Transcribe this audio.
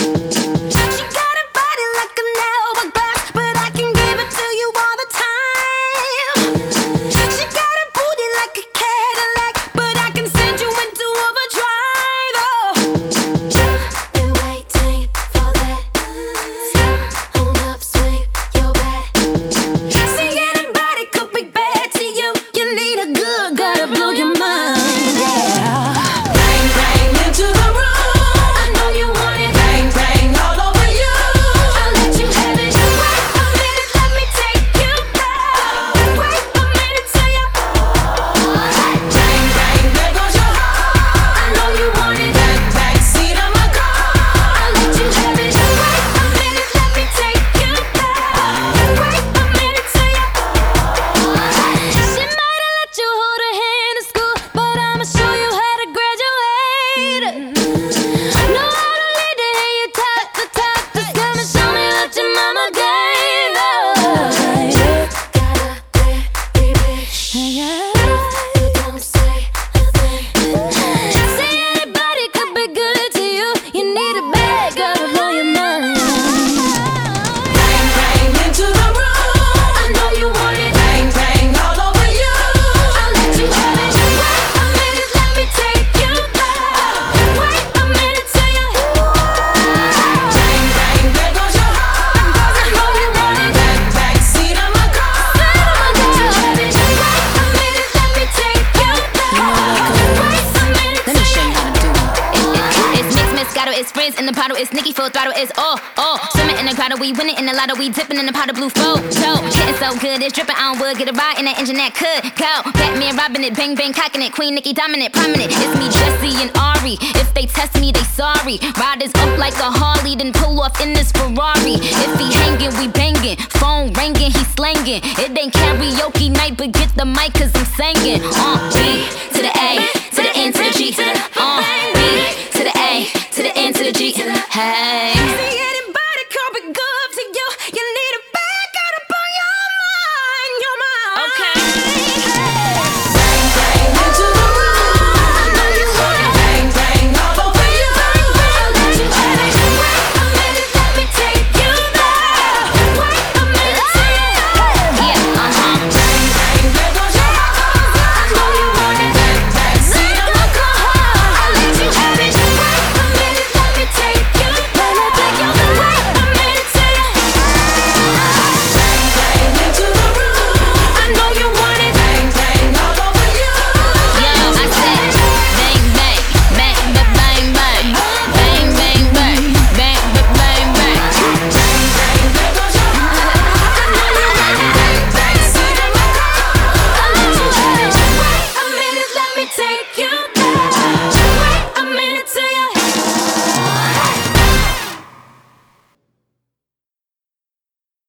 She got a body like an hourglass, but I can give it to you all the time. She got a booty like a Cadillac, but I can send you into overdrive. Oh, been waiting for that. Hold up, swing your back. See, anybody could be bad to you. You need a good, gotta blow your mind. Yeah. Bang, bang into the room. I know you want it. Bang, bang all over you. I'll let you have it. Wait a minute, let me take you there. Wait a minute till you. Bang, bang, there goes your heart. I know you want it. Back seat of my car. I'll let you have it. Wait a minute, let me take you there. Wait a minute till you. She might have let you hold her hand in school, but I'ma show you how to graduate. Know how to lead to hear you top the top. Just come and show me what your mama gave. Gotta be big. You don't say a thing. See, anybody could be good to you. You need a bad girl to blow your mind. Bang, bang into the room. I know you want it. Bang, bang all over you. I'll let you have it. Wait a minute, let me take you there. Wait a minute till you. Bang, bang, there goes your heart. I know you want it. Back seat of my car. I'll let you have it. Wait a minute, let me take you there. Wait a minute Let me show you how to do it. It's mix, Moscato, it's frizz in the bottle, it's Nicki full throttle, it's all. Swimming in the grotto, we winning in the lotto, we dipping in the pot of blue flow. Getting so good, it's dripping, I don't would get a ride in that engine that could go. Batman robbing it, bang bang cocking it, Queen Nicki dominant, prominent. It's me, Jesse and Ari. If they test me, they sorry. Riders up like a Harley, then pull off in this Ferrari. If he hanging, we banging. Phone ringing, he slanging. It ain't karaoke night, but get the mic, cause I'm singing. B to the A, to the N, to the G, to the B to the